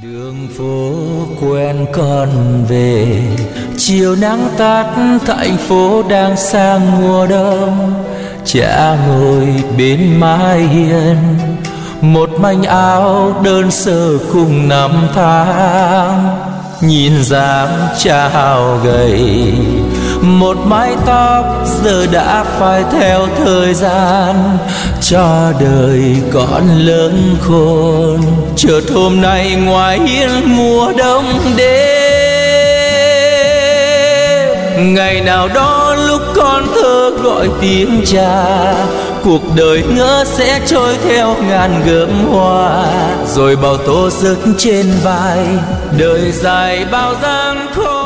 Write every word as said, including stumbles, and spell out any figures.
Đường phố quen con về, chiều nắng tắt thành phố đang sang mùa đông. Cha ngồi bên mái hiên, một manh áo đơn sơ cùng năm tháng. Nhìn dáng cha hao gầy, một mái tóc giờ đã phai theo thời gian. Cho đời con lớn khôn, chợt hôm nay ngoài hiên mùa đông đến. Ngày nào đó lúc con thơ gọi tiếng cha, cuộc đời ngỡ sẽ trôi theo ngàn gươm hoa. Rồi bao tố rớt trên vai, đời dài bao gian khổ.